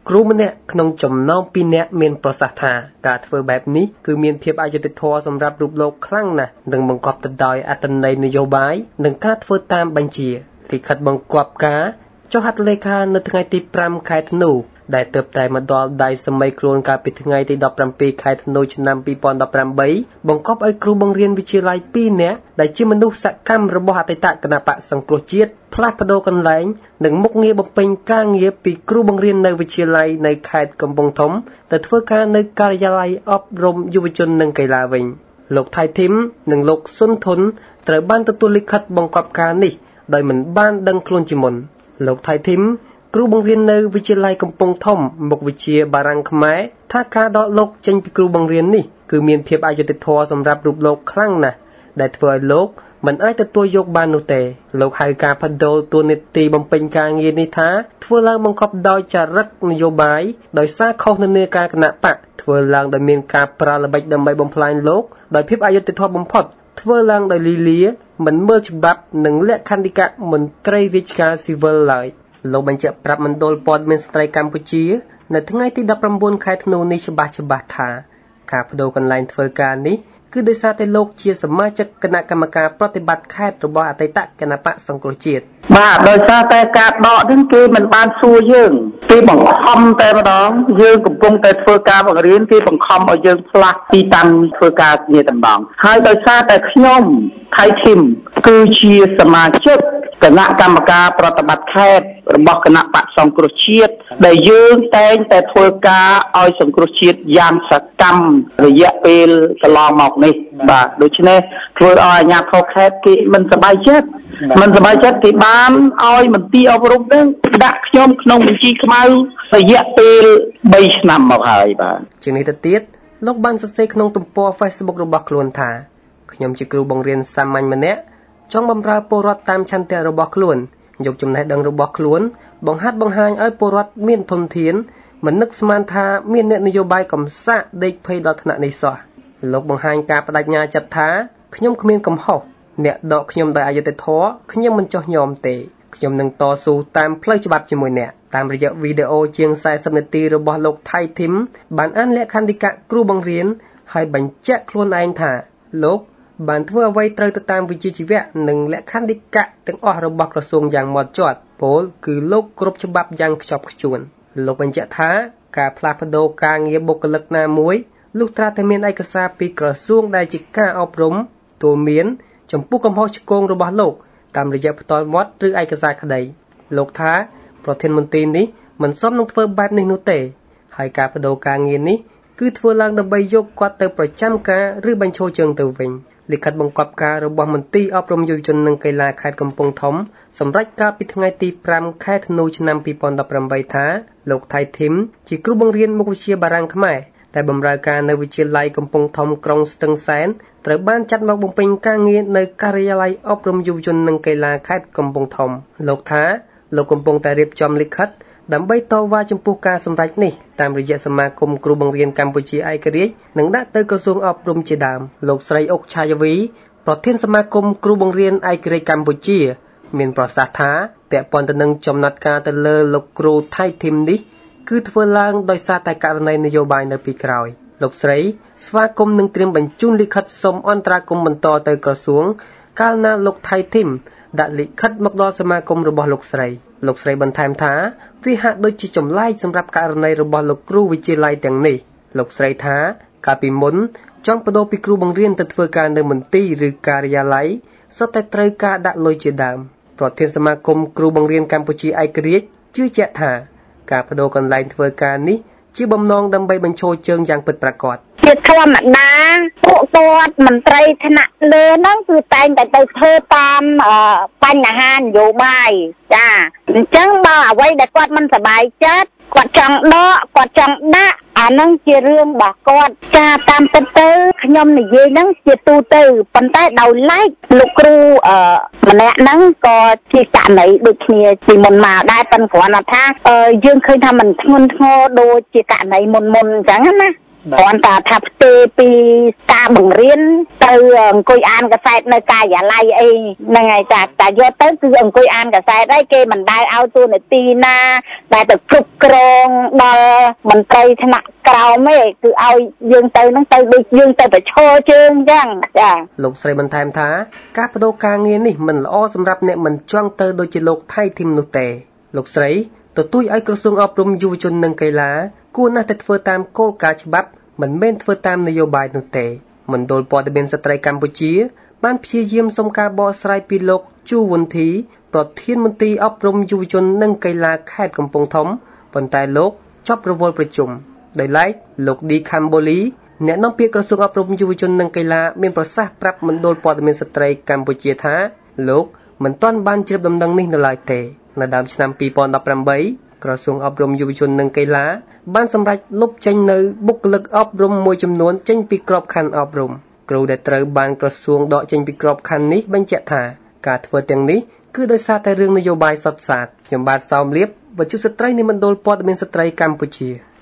គ្រូម្នាក់ក្នុងចំណោម2នាក់មានប្រសាសន៍ថាការធ្វើបែបនេះគឺមានភាពអយុត្តិធម៌សម្រាប់រូបលោកខ្លាំងណាស់និងបង្កប់ទៅដោយអត្ថន័យនយោបាយនិងការធ្វើតាមបញ្ជាលិខិតបង្គាប់ការចុះហត្ថលេខានៅថ្ងៃទី5ខែធ្នូដែលទើបតែមកដល់ដៃសម័យខ្លួនកាលពីថ្ងៃទី17ខែធ្នូឆ្នាំ2018បង្កប់ឲ្យគ្រូបង្រៀនវិទ្យាល័យ2នាក់ដែលជាមនុស្សសកម្មរបស់អតីតគណបក្សសង្គ្រោះជាតិផ្លាស់ប្ដូរកន្លែងនិងមុខងារបំពេញការងារពីគ្រូបង្រៀននៅវិទ្យាល័យនៅខេត្តកំពង់ធំទៅធ្វើការនៅការិយាល័យអប់រំយុវជននិងកីឡាវិញលោកថៃធីមនិងលោកស៊ុនធុនត្រូវបានទទួលលិខិតបង្គាប់ការនេះដោយមិនបានដឹងខ្លួនជាមុនលោកថៃធីមគ្រូបង្រៀននៅវិទ្យាល័យកំពង់ធំមុខវិជ្ជាបារាំងខ្មែរថាការដកលោកចេញពីគ្រូបង្រៀននេះគឺមានភាពអយុត្តិធម៌សម្រាប់រូបលោកខ្លាំងណាស់ដែលធ្វើឲ្យលោកមិនអាចទទួលយកបាននោះទេលោកហៅការបដូរតួនាទីបំពេញការងារនេះថាធ្វើឡើងបង្កប់ដោយចរិតនយោបាយដោយសារខុសនិន្នាការគណបក្សធ្វើឡើងដោយមានការប្រើល្បិចដើម្បីបំផ្លាញលោកដោយភាពអយុត្តិធម៌បំផុតធ្វើឡើងដោយលីលាមិនមើលច្បាប់និងលក្ខន្តិកៈមន្ត្រីរាជការស៊ីវិលឡើយលោកបញ្ជាក់ប្រាប់មណ្ឌលព័ត៌មានស្ត្រីកម្ពុជានៅថ្ងៃទី19ខែធ្នូនេះច្បាស់ថាការបដូរកន្លែងធ្វើការនេះគឺដោយសារតែលោកជាសមាជិកគណៈកម្មការប្រតិបត្តិខេត្តរបស់អតីតគណបក្សសង្គ្រោះជាតិបាទដោយសារតែការដកនេះគេមិនបានសួរយើងគេបង្ខំតែម្ដងយើងកំពុងតែធ្វើការបង្រៀនគេបង្ខំឲ្យយើងផ្លាស់ទីតាំងធ្វើការងារតែម្ដងហើយដោយសារតែខ្ញុំថៃធីមគឺជាសមាជិកគណៈកម្មការប្រតិបត្តិខេត្តរបស់គណៈបក្សសង្គ្រោះជាតិដែលយើងតែងតែធ្វើការឲ្យសង្គ្រោះជាតិយ៉ាងសកម្មរយៈពេលកន្លងមកនេះបាទដូច្នេះធ្វើឲ្យអាជ្ញាធរខេត្តគេមិនសប្បាយចិត្តគេបានឲ្យមន្ទីរអប់រំនឹងដាក់ខ្ញុំក្នុងបញ្ជីខ្មៅរយៈពេល3ឆ្នាំមកហើយបាទជាងនេះទៅទៀតលោកបានសរសេរក្នុងទំព័រ Facebook របស់ខ្លួនថាខ្ញុំជាគ្រូបង្រៀនសាមញ្ញម្នាក់ចង់បម្រើពលរដ្ឋតាមឆន្ទៈរបស់ខ្លួនយកចំណេះដឹងរបស់ខ្លួនបង្ហាត់បង្ហាញឲ្យពលរដ្ឋមានធនធានមិននឹកស្មានថាមានអ្នកនយោបាយកំសាកដេកភ័យដល់ថ្នាក់នេះសោះលោកបង្ហាញការបដិញ្ញាចិត្តថាខ្ញុំគ្មានកំហុសអ្នកដកខ្ញុំដោយអយុត្តិធម៌ខ្ញុំមិនចោះញោមទេខ្ញុំនឹងតស៊ូតាមផ្លូវច្បាប់ជាមួយអ្នកតាមរយៈវីដេអូជាង40នាទីរបស់លោកថៃធីមបានអានលក្ខន្តិកៈគ្រូបង្រៀនហើយបញ្ជាក់ខ្លួនឯងថាលោកបានធ្វើអ្វីត្រូវទៅតាមវិជ្ជាជីវៈនិងលក្ខន្តិកៈទាំងអស់របស់ក្រសួងយ៉ាងម៉ត់ចត់ពោលគឺលោកគ្រប់ច្បាប់យ៉ាងខ្ជាប់ខ្ជួនលោកបញ្ជាក់ថាការផ្លាស់ប្ដូរការងារបុគ្គលិកណាមួយលុះត្រាតែមានឯកសារពីក្រសួងដែលជាការអប់រំទូលមានចំពោះកំហុសឆ្គងរបស់លោកតាមរយៈផ្ទាល់មាត់ឬឯកសារក្តីលោកថាប្រធានមន្ត្រីនេះមិនសមនឹងធ្វើបែបនេះនោះទេហើយការបដូរការងារនេះគឺធ្វើឡើងដើម្បីយកគាត់ទៅប្រចាំការឬបញ្ឈរជើងទៅវិញលិខិតបង្គាប់ការរបស់មន្ទីរអប់រំយុវជននិងកីឡាខេត្តកំពង់ធំសម្រាប់កាលពីថ្ងៃទី5ខែធ្នូឆ្នាំ2018ថាលោកថៃធីមជាគ្រូបង្រៀនមុខវិជ្ជាបារាំងខ្មែរដែលបម្រើការនៅវិទ្យាល័យកំពង់ធំក្រុងស្ទឹងសែនត្រូវបានចាត់មកបំពេញការងារនៅការិយាល័យអប់រំយុវជននិងកីឡាខេត្តកំពង់ធំលោកថាលោកកំពុងតែរៀបចំលិខិតដើម្បីតវ៉ាចំពោះការសម្រេចនេះតាមរយៈសមាគមគ្រូបង្រៀនកម្ពុជាឯករាជ្យនិងដាក់ទៅក្រសួងអប់រំជាដើមលោកស្រីអុកឆាយាវីប្រធានសមាគមគ្រូបង្រៀនឯករាជ្យកម្ពុជាមានប្រសាសន៍ថាពាក់ព័ន្ធទៅនឹងចំណាត់ការទៅលើលោកគ្រូថៃធីមនេះគឺធ្វើឡើងដោយសារតែករណីនយោបាយនៅពីក្រោយលោកស្រីស្វាគមន៍នឹងត្រៀមបញ្ជូនលិខិតសុំអន្តរាគមន៍បន្តទៅក្រសួងកាលណាលោកថៃធីមដាក់លិខិតមកដល់សមាគមរបស់លោកស្រីបន្ថែមថាវាហាក់ដូចជាចម្លែកសម្រាប់ករណីរបស់លោកគ្រូវិទ្យាល័យទាំងនេះលោកស្រីថាកាលពីមុនចង់បដូរពីគ្រូបង្រៀនទៅធ្វើការនៅមន្ទីរឬការិយាល័យសុទ្ធតែត្រូវការដាក់លុយជាដើមប្រធានសមាគមគ្រូបង្រៀនកម្ពុជាឯករាជ្យជឿជាក់ថាការបដូរកន្លែងធ្វើការនេះជាបំណងដើម្បីបញ្ឈរជើងយ៉ាងពិតប្រាកដជាធម្មតាពួកគាត់មន្ត្រីថ្នាក់លើហ្នឹងគឺតែងតែទៅធ្វើតាមបញ្ហានយោបាយចាអញ្ចឹងបើអ្វីដែលគាត់មិនសប្បាយចិត្តគាត់ចង់ដកគាត់ចង់ដាក់អាហ្នឹងជារឿងរបស់គាត់ចាតាមពិតទៅខ្ញុំនិយាយហ្នឹងជាទូទៅប៉ុន្តែដោយឡែកលោកគ្រូម្នាក់ហ្នឹងក៏ជាករណីដូចគ្នាពីមុនមកដែរប៉ុន្តែគ្រាន់តែថាយើងឃើញថាมันធ្ងន់ធ្ងរដូចជាករណីមុនអញ្ចឹងណាគ្រាន់តែថាផ្ទេរពីការបង្រៀនទៅអង្គុយអានកសែតនៅការិយាល័យអីហ្នឹងហើយចាតែយកទៅគឺអង្គុយអានកសែតហើយគេមិនដែលឲ្យតួនាទីណាដែលទៅគ្រប់គ្រងដល់មន្ត្រីថ្នាក់ក្រោមទេគឺឲ្យយើងទៅហ្នឹងទៅដូចយើងទៅប្រឈរជើងអញ្ចឹងចាលោកស្រីបន្ថែមថាការបដូរការងារនេះមិនល្អសម្រាប់អ្នកមិនចង់ទៅដូចជាលោកថៃធីមនោះទេលោកស្រីទទូចឲ្យក្រសួងអប់រំយុវជននិងកីឡាគួរណាស់តែធ្វើតាមគោលការណ៍ច្បាប់មិនមែនធ្វើតាមនយោបាយនោះទេមណ្ឌលព័ត៌មានស្ត្រីកម្ពុជាបានព្យាយាមសុំការបកស្រាយពីលោកជូវុនធីប្រធានមន្ត្រីអប់រំយុវជននិងកីឡាខេត្តកំពង់ធំប៉ុន្តែលោកចប់រវល់ប្រជុំដោយឡែកលោកឌីខាំបូលីអ្នកនាំពាក្យក្រសួងអប់រំយុវជននិងកីឡាមានប្រសាសន៍ប្រាប់មណ្ឌលព័ត៌មានស្ត្រីកម្ពុជាថាលោកមិនទាន់បានជ្រាបដំណឹងនេះនៅឡើយទេនៅដើមឆ្នាំ2018ក្រសួងអប់រំយុវជននិងកីឡាបានសម្រេចលុបចេញនៅបុគ្គលិកអប់រំមួយចំនួនចេញពីក្របខ័ណ្ឌអប់រំគ្រូដែលត្រូវបានក្រសួងដកចេញពីក្របខ័ណ្ឌនេះបញ្ជាក់ថាការធ្វើទាំងនេះគឺដោយសារតែរឿងនយោបាយសុទ្ធសាធខ្ញុំបាទសោមលៀបវិទ្យុស្ត្រីនៃមណ្ឌលព័ត៌មានស្ត្រីកម្ពុជា